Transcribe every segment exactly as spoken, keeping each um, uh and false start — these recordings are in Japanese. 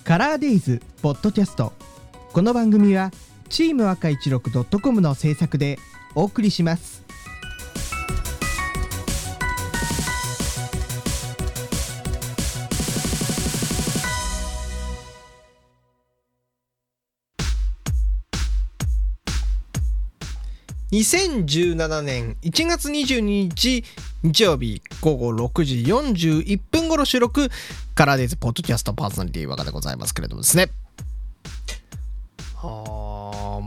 カラーデイズポッドキャスト。この番組はチーム赤いちろくドットコムの制作でお送りします。にせんじゅうななねんいちがつにじゅうににち日曜日ごごろくじよんじゅういっぷん頃収録、カラーデイズポッドキャストパーソナリティ若でございますけれどもですね。はー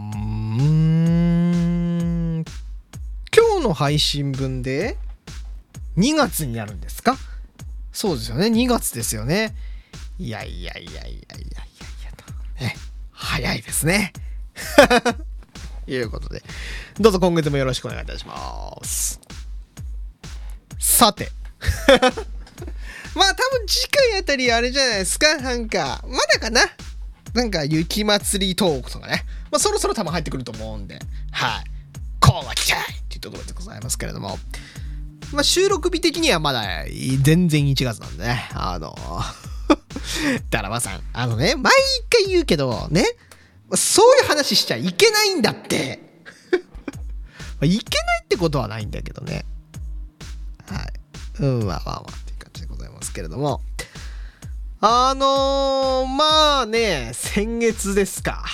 ん今日の配信分でにがつになるんですか？そうですよね、にがつですよね。いやいやいやいやいやいやいやね、早いですね。ということで、どうぞ今月もよろしくお願いいたします。さてまあ多分次回あたりあれじゃないですか、なんかまだかな、なんか雪祭りトークとかね、まあそろそろ多分入ってくると思うんで、はい、こうはきたいっていうところでございますけれども、まあ収録日的にはまだ全然いちがつなんでね、あのだからまさん、あのね、毎回言うけどね、そういう話しちゃいけないんだっていけないってことはないんだけどね、はい、うん、まあまあまあっていう感じでございますけれども、あのー、まあね、先月ですか、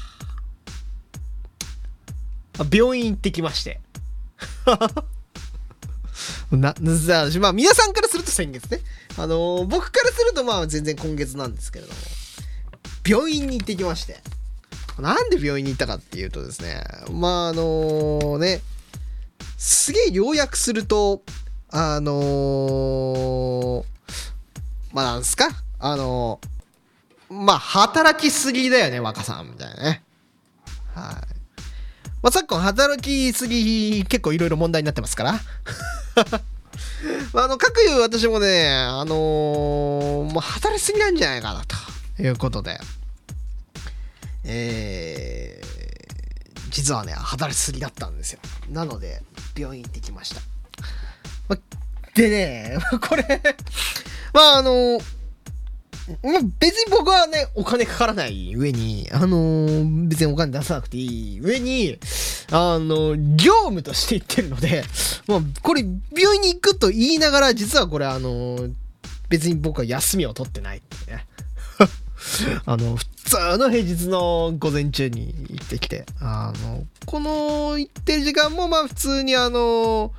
病院行ってきましてな、まあ皆さんからすると先月ね、あのー、僕からするとまあ全然今月なんですけれども、病院に行ってきまして、なんで病院に行ったかっていうとですね、まああのね、すげえ要約すると、あのー、まあなんすか、あのー、まあ働きすぎだよね若さんみたいなね、はい、まあ昨今働きすぎ結構いろいろ問題になってますからまああの各有私もね、あのー、もう働きすぎなんじゃないかなということで、えー、実はね働きすぎだったんですよ。なので病院行ってきました。ま、でねこれまああのまあ、別に僕はねお金かからない上に、あのー、別にお金出さなくていい上に、あのー、業務として言ってるので、まあ、これ病院に行くと言いながら実はこれあのー、別に僕は休みを取ってないってねあの普通の平日の午前中に行ってきて、あのこの行ってる時間もまあ普通にあの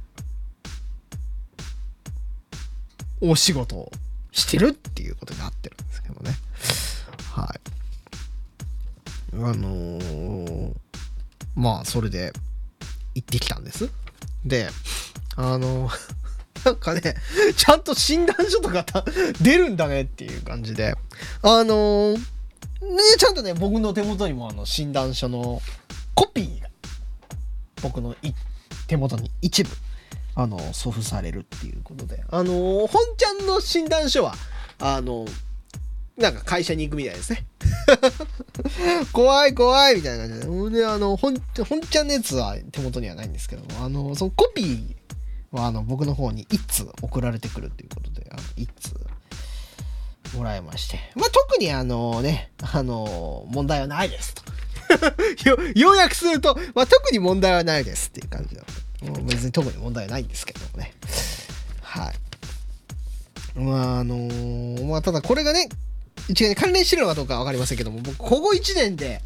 お仕事をしてるっていうことになってるんですけどね、はい、あのー、まあそれで行ってきたんです。で、あのーなんかね、ちゃんと診断書とか出るんだねっていう感じで、あのー、ね、ちゃんとね、僕の手元にもあの診断書のコピーが僕の手元に一部あの送付されるっていうことで、あのー、本ちゃんの診断書はあのー、なんか会社に行くみたいですね怖い怖いみたいな感じで、であの本本ちゃんのやつは手元にはないんですけども、あのそのコピーあの僕の方に一通送られてくるということで、あの一通もらいまして、まあ特にあのね、あの問題はないですと要約すると、まあ特に問題はないですっていう感じだ。別に特に問題はないんですけどもね、はい。まああのー、まあただこれがね一概に関連してるのかどうかは分かりませんけども、僕ここいちねんで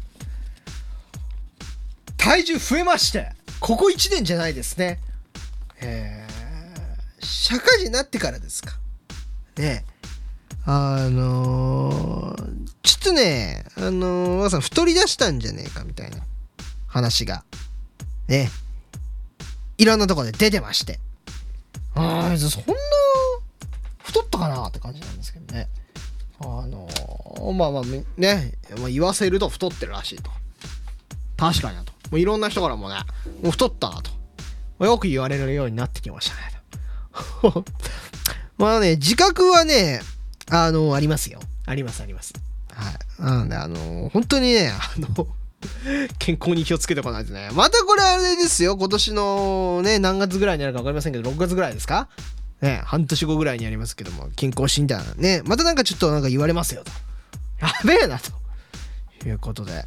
体重増えまして、ここいちねんじゃないですね。えー、社会人になってからですかね、あのー、ちょっとね、あのー、まさん太り出したんじゃねえかみたいな話がね、いろんなところで出てまして、ああ、そんな太ったかなって感じなんですけどね、あのー、まあまあね、まあ、言わせると太ってるらしいと、確かになと、もういろんな人からもね、もう太ったなとよく言われるようになってきましたねまあね、自覚はね、あのありますよ、ありますあります、はい。なのであの本当にね、あの健康に気をつけておかないとね、またこれあれですよ、今年のね何月ぐらいになるか分かりませんけど、ろくがつぐらいですかね、半年後ぐらいにやりますけども、健康診断ね、またなんかちょっとなんか言われますよとやべえなということで、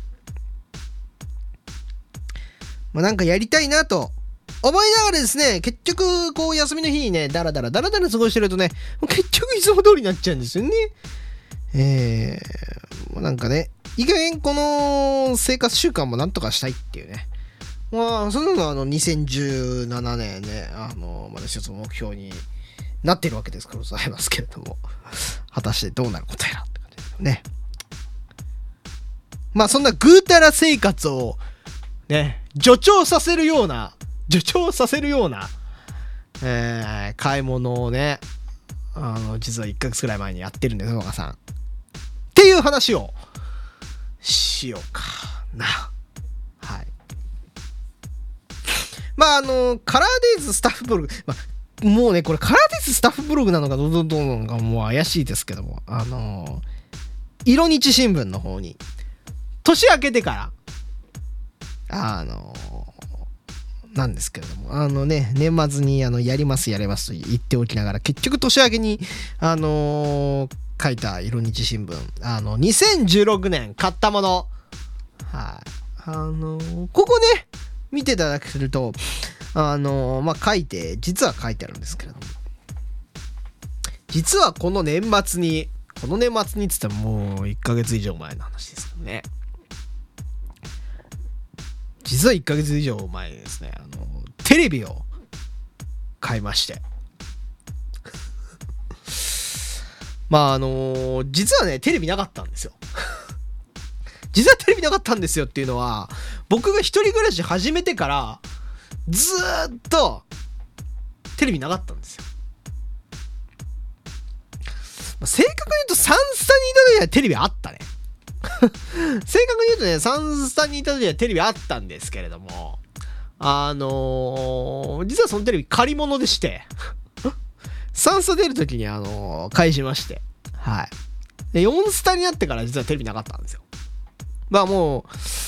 まあなんかやりたいなと思いながらですね、結局こう休みの日にねダラダラダラダラ過ごしてるとね、結局いつも通りになっちゃうんですよね。えー、なんかね、いい加減この生活習慣もなんとかしたいっていうね、まあそういうのはあのにせんじゅうななねんね、あのまだ一つの目標になっているわけですからございますけれども、果たしてどうなることやらって感じですよね。まあそんなぐうたら生活をね助長させるような助長させるような、えー、買い物をね、あの実はいっかげつくらい前にやってるんですよ若さんっていう話をしようかな。はい。まああのカラーデイズスタッフブログ、まあ、もうねこれカラーデイズスタッフブログなのかどうどうどうなのかもう怪しいですけども、あの色日新聞の方に年明けてからあのなんですけれども、あのね年末にあのやりますやれますと言っておきながら、結局年明けにあのー、書いた色日新聞、あのにせんじゅうろくねん買ったもの、はい、あのー、ここね見ていただけるとあのー、まあ書いて実は書いてあるんですけれども、実はこの年末にこの年末にって言ったらもういっかげつ以上前の話ですけどね、実はいっかげつ以上前にですね、あのテレビを買いましてまああの実はねテレビなかったんですよ実はテレビなかったんですよっていうのは、僕が一人暮らし始めてからずーっとテレビなかったんですよ。まあ、正確に言うとサンスタにいた時はテレビあったね正確に言うとねサンスタにいた時はテレビあったんですけれども、あのー、実はそのテレビ借り物でしてサンスタ出る時にあのー、返しまして、はい。でよんスタになってから実はテレビなかったんですよ。まあもう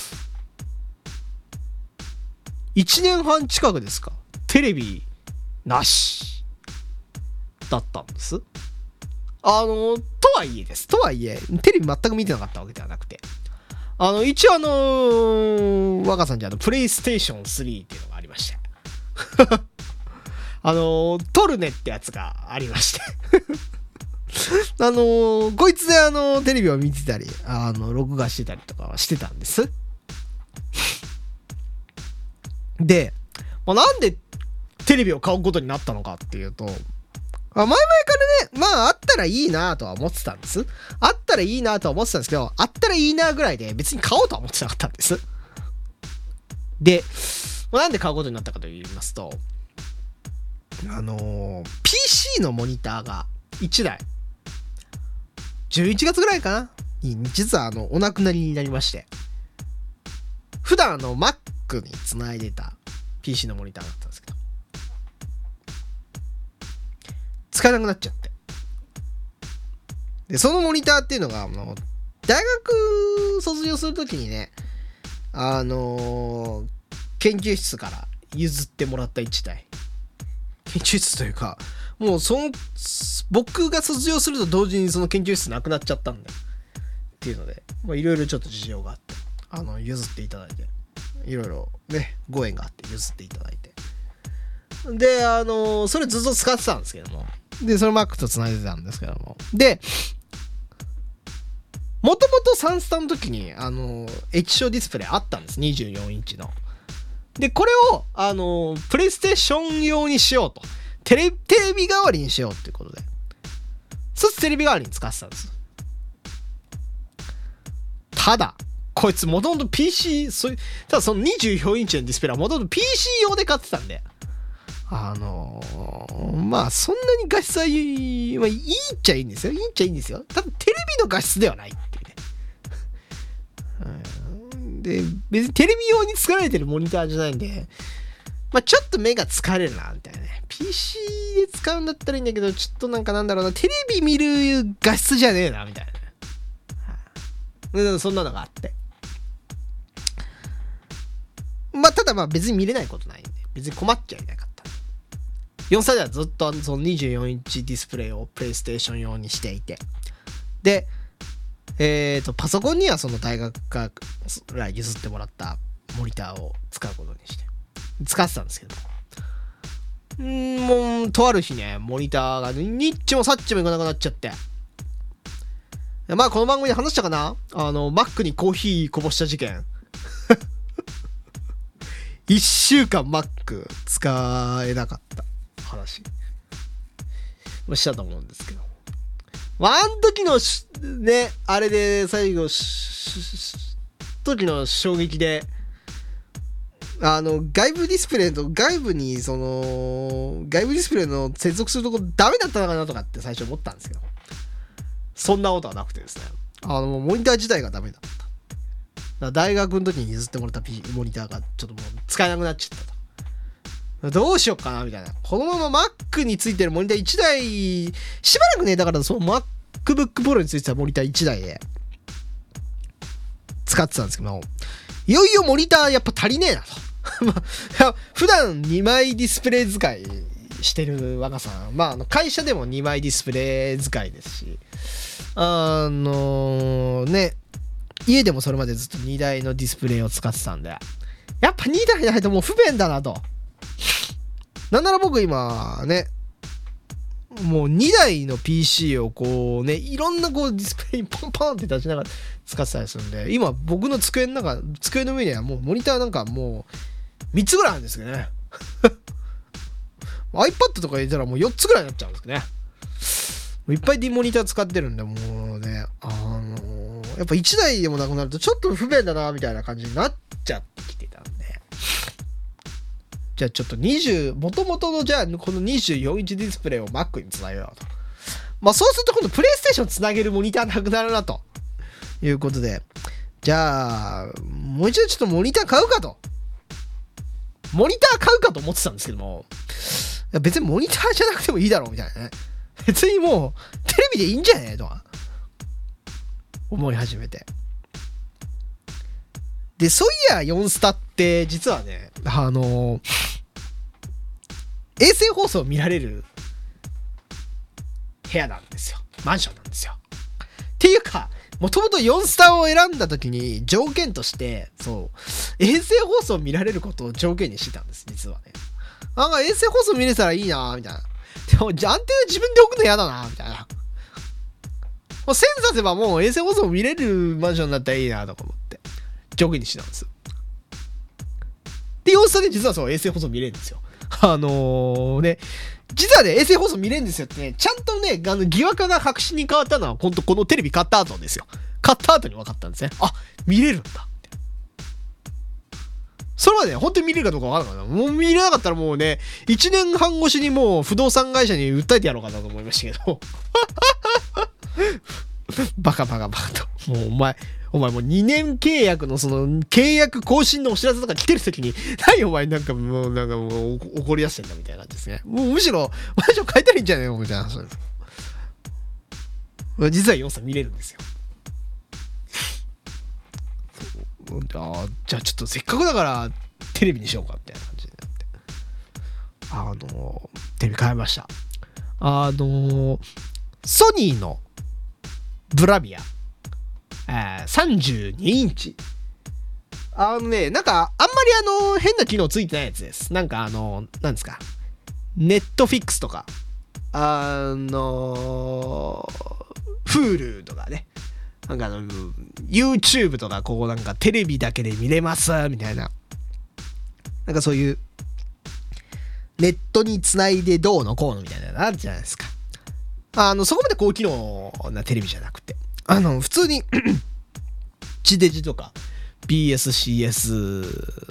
いちねんはん近くですか、テレビなしだったんです。あのとはいえですとはいえテレビ全く見てなかったわけではなくて、あの一応あのー、若さんじゃあのプレイステーションスリーっていうのがありましてあのー、トルネってやつがありましてあのー、こいつであのー、テレビを見てたりあの録画してたりとかはしてたんですで、まあ、なんでテレビを買うことになったのかっていうと、前々からね、まああったらいいなとは思ってたんです。あったらいいなとは思ってたんですけど、あったらいいなぐらいで別に買おうとは思ってなかったんです。で、なんで買うことになったかと言いますと、あのー、ピーシー のモニターがいちだい、じゅういちがつぐらいかなに実はあのお亡くなりになりまして、普段あの Mac につないでた ピーシー のモニターだったんですけど、使えなくなっちゃって、でそのモニターっていうのがあの大学卒業するときにね、あのー、研究室から譲ってもらったいちだい、研究室というかもうその僕が卒業すると同時にその研究室なくなっちゃったんだよっていうので、いろいろちょっと事情があってあの譲っていただいて、いろいろねご縁があって譲っていただいて、であのー、それずっと使ってたんですけども、でそれ Mac と繋いでたんですけども、でもともとサンスタの時にあのー、液晶ディスプレイあったんです、にじゅうよんインチの。でこれをあのー、プレイステーション用にしようと、テレテレビ代わりにしようっていうことで、そしてテレビ代わりに使ってたんです。ただこいつもともと ピーシー、そただそのにじゅうよんインチのディスプレイはもともと ピーシー 用で買ってたんで、あのー、まあそんなに画質はいい、まあ、いいっちゃいいんですよいいっちゃいいんですよ。ただテレビの画質ではないっていうねで別にテレビ用に作られてるモニターじゃないんで、まあちょっと目が疲れるなみたいなね、 ピーシー で使うんだったらいいんだけど、ちょっとなんかなんだろうな、テレビ見る画質じゃねえなみたいな、はあ、そんなのがあって、まあただまあ別に見れないことないんで別に困っちゃいなかった。よんさいではずっとそのにじゅうよんインチディスプレイをプレイステーション用にしていて、でえーと、パソコンにはその大学から譲ってもらったモニターを使うことにして、使ってたんですけど、うーん、もう、とある日ね、モニターがニッチもサッチもいかなくなっちゃって、まあ、この番組で話したかな、あの、Mac にコーヒーこぼした事件。一週間 Mac 使えなかった話もしたと思うんですけど、まあ、あの時のね、あれで最後時の衝撃で、あの外部ディスプレイと外部にその外部ディスプレイの接続するとこダメだったのかなとかって最初思ったんですけど、そんなことはなくてですね、あのモニター自体がダメだった。大学の時に譲ってもらったモニターがちょっともう使えなくなっちゃったと。どうしようかなみたいな。このまま Mac についてるモニターいちだい、しばらくね、だからその MacBook Pro についてたモニターいちだいで使ってたんですけど、いよいよモニターやっぱ足りねえなと。普段にまいディスプレイ使いしてる若さん、まあ、あの会社でもにまいディスプレイ使いですし、あのね、家でもそれまでずっとにだいのディスプレイを使ってたんで、やっぱにだいないともう不便だなと。なんなら僕今ね、もうにだいの ピーシー をこうね、いろんなこうディスプレイにポンポンって出しながら使ってたりするんで、今僕の机の中、机の上にはもうモニターなんかもうみっつぐらいあるんですけどね。iPad とか入れたらもうよっつぐらいになっちゃうんですけどね。いっぱいでモニター使ってるんで、もうね、あのー、やっぱいちだいでもなくなるとちょっと不便だなみたいな感じになっちゃってきてたんで、じゃあちょっとにじゅう、もともとのじゃあこのにじゅうよんインチディスプレイを Mac につなげようと。まあそうすると今度プレイステーションつなげるモニターなくなるなということで、じゃあもう一度ちょっとモニター買うかと。モニター買うかと思ってたんですけども、いや別にモニターじゃなくてもいいだろうみたいなね。別にもうテレビでいいんじゃねえとは思い始めて。で、そういやよんスタって実はね、あの衛星放送を見られる部屋なんですよ。マンションなんですよ。っていうか、もともとよんスタを選んだ時に条件として、そう衛星放送を見られることを条件にしてたんです、実はね。なんか衛星放送見れたらいいなみたいな。でも、アンテナ自分で置くの嫌だなみたいな。もう線させばもう衛星放送見れるマンションだったらいいなとか思って条件にしてたんです。で、よんスタで実はそう衛星放送見れるんですよ。あのー、ね、実はね、衛星放送見れるんですよってね、ちゃんとね、あの疑惑が白紙に変わったのは、ほんとこのテレビ買った後ですよ。買った後に分かったんですね。あ、見れるんだ。それはね、本当に見れるかどうか分からなかった。もう見れなかったらもうね、いちねんはん越しにもう不動産会社に訴えてやろうかなと思いましたけど。バカバカバカと。もうお前、お前もうにねん契約のその契約更新のお知らせとか来てる時に、何お前なんかもうなんかもう怒り出してんだみたいな感じですね。もうむしろ、マンション変えたらいいんじゃないのみたいな話です。実はよんスタ見れるんですよ。あじゃあちょっとせっかくだからテレビにしようかみたいな感じになって、あのテレビ買いました。あのソニーのブラビア、えー、さんじゅうにインチ、あのね、なんかあんまりあの変な機能ついてないやつです。なんかあのなんですか、ネットフィックスとかあの Hulu とかね、なんかあの YouTube とかこうなんかテレビだけで見れますみたいな、なんかそういうネットにつないでどうのこうのみたいなのあるじゃないですか。あのそこまで高機能なテレビじゃなくて、あの普通に地デジとか ビーエスシーエス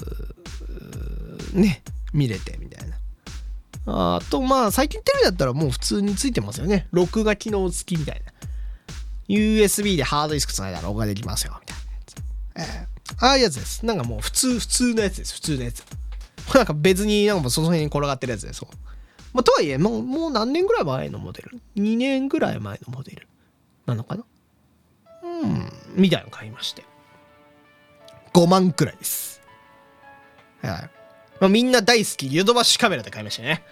ね見れてみたいな。あとまあ最近テレビだったらもう普通についてますよね。録画機能付きみたいな。ユーエスビー でハードディスクつないだら録画できますよみたいなやつ。えー、ああいうやつです。なんかもう普通普通のやつです。普通のやつ。なんか別になんかもうその辺に転がってるやつです。まあ、とはいえもう、もう何年ぐらい前のモデル ?に 年ぐらい前のモデルなのかな、うんみたいなの買いましてごまんくらいです。はい、まあ、みんな大好きヨドバシカメラで買いましたね。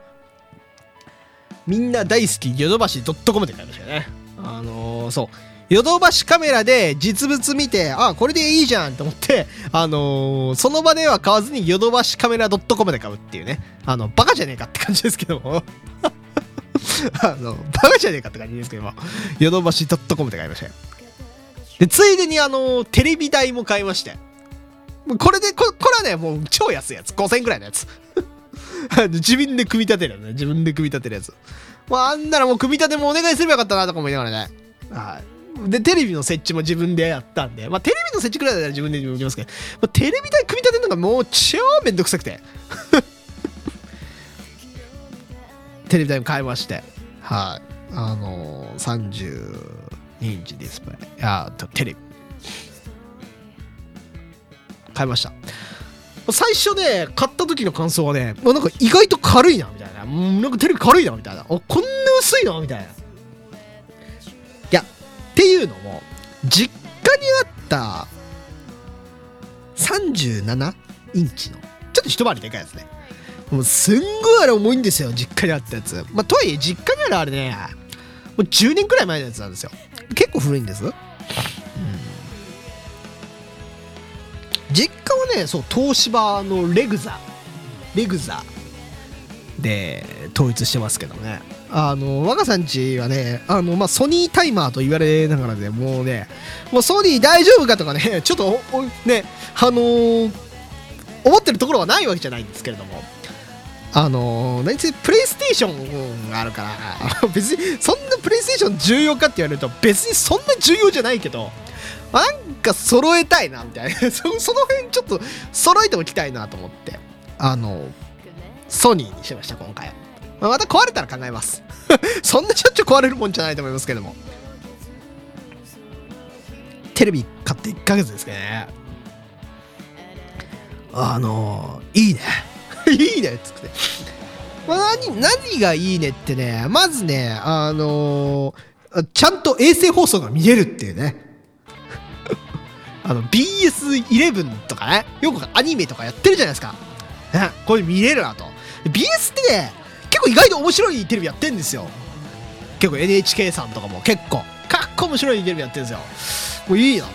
みんな大好きヨドバシ .com で買いましたね。あのー、そうヨドバシカメラで実物見て、あ、これでいいじゃんと思って、あのー、その場では買わずにヨドバシカメラ .com で買うっていうね。あの、バカじゃねえかって感じですけども。あの、バカじゃねえかって感じですけども。ヨドバシ .com で買いましたよ。で、ついでにあのー、テレビ台も買いまして。これで、こ、これはね、もう超安いやつ。ごせんえんくらいのやつ。自分で組み立てるね。自分で組み立てるやつ。まあ、あんならもう組み立てもお願いすればよかったなとか思いながらね。はい。で、テレビの設置も自分でやったんで、まあ、テレビの設置くらいだったら自分でできますけど、まあ、テレビ台組み立てるのがもう超めんどくさくて。テレビ台も買いまして。はい。あのー、さんじゅうにインチディスプレイ。あと、テレビ。買いました。最初ね、買った時の感想はね、なんか意外と軽いなみたいな、なんかテレビ軽いなみたいな、おこんな薄いのみたいな。いや、っていうのも実家にあったさんじゅうななインチのちょっと一回りでかいやつね。もうすんごいあれ重いんですよ、実家にあったやつ。まあとはいえ実家にあるあれね、もうじゅうねんくらい前のやつなんですよ。結構古いんです。実家はね、そう東芝のレグザレグザで統一してますけどね。あの若さんちはね、あの、まあ、ソニータイマーと言われながらね、もうね、もうソニー大丈夫かとかね、ちょっとね、あのー、思ってるところはないわけじゃないんですけれども、あのー、何せプレイステーションがあるから別にそんなプレイステーション重要かって言われると別にそんな重要じゃないけど、なんか揃えたいなみたいなそ, その辺ちょっと揃えておきたいなと思って、あのソニーにしました今回。また壊れたら考えますそんなしょっちゅう壊れるもんじゃないと思いますけども。テレビ買っていっかげつですけどね、あのいいねいいねっつって、まあ、何, 何がいいねってね、まずね、あのー、ちゃんと衛星放送が見れるっていうねあの ビーエスイレブン とかね、よくアニメとかやってるじゃないですか、ね、これ見れるなと。 ビーエス ってね、結構意外と面白いテレビやってんですよ。結構 エヌエイチケー さんとかも結構かっこ面白いテレビやってるんですよ。もういいな、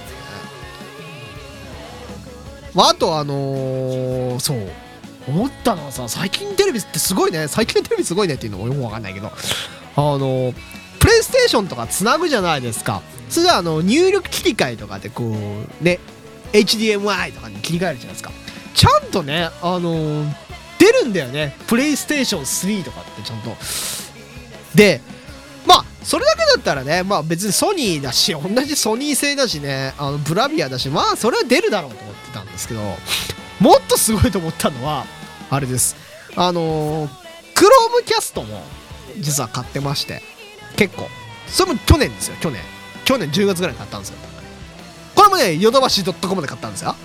まあ、あとあのー、そう思ったのはさ、最近テレビってすごいね、最近テレビすごいねっていうのもよくわかんないけど、あのー、プレイステーションとかつなぐじゃないですか。それであの入力切り替えとかでこうね エイチディーエムアイ とかに切り替えるじゃないですか。ちゃんとね、あのー、出るんだよね、プレイステーションスリーとかってちゃんと。でまあそれだけだったらね、まあ別にソニーだし、同じソニー製だしね、あのブラビアだし、まあそれは出るだろうと思ってたんですけど、もっとすごいと思ったのはあれです。あのー、クロームキャストも実は買ってまして、結構それも去年ですよ、去年去年じゅうがつぐらいに買ったんですよ。これもねヨドバシ .com で買ったんですよ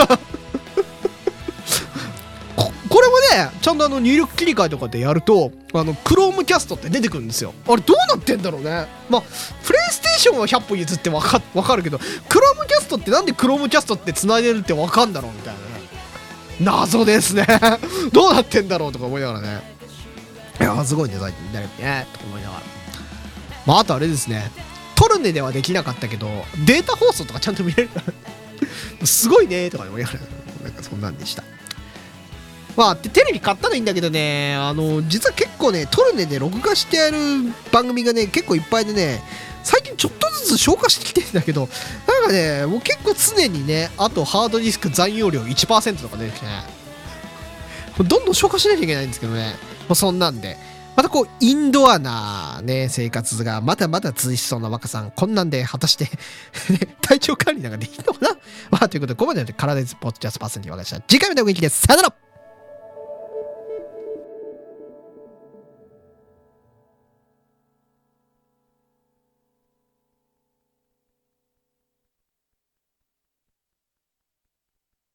こ, これもねちゃんとあの入力切り替えとかでやると、あのクロームキャストって出てくるんですよ。あれどうなってんだろうね。まあプレイステーションはひゃっぽ譲ってわ か, わかるけど、クロームキャストってなんでクロームキャストって繋いでるってわかんだろうみたいなね、謎ですねどうなってんだろうとか思いながらね、いやすごいデザインになるねとか思いながら、まああとあれですね、トルネではできなかったけどデータ放送とかちゃんと見れるすごいねとか思いながら、なんかそんなんでした。まあテレビ買ったのいいんだけどね、あの実は結構ねトルネで録画してやる番組がね結構いっぱいでね、最近ちょっとずつ消化してきてるんだけど、なんかねもう結構常にね、あとハードディスク残容量 いちパーセント とか出てきてね、どんどん消化しなきゃいけないんですけどね、もうそんなんでまたこうインドアなね生活がまだまだ続きそうな若さん、こんなんで果たして体調管理なんかできるのかなまあということで、ここまでの体ですポッドキャストパーセンティー分かりました。次回までお元気です。さよなら。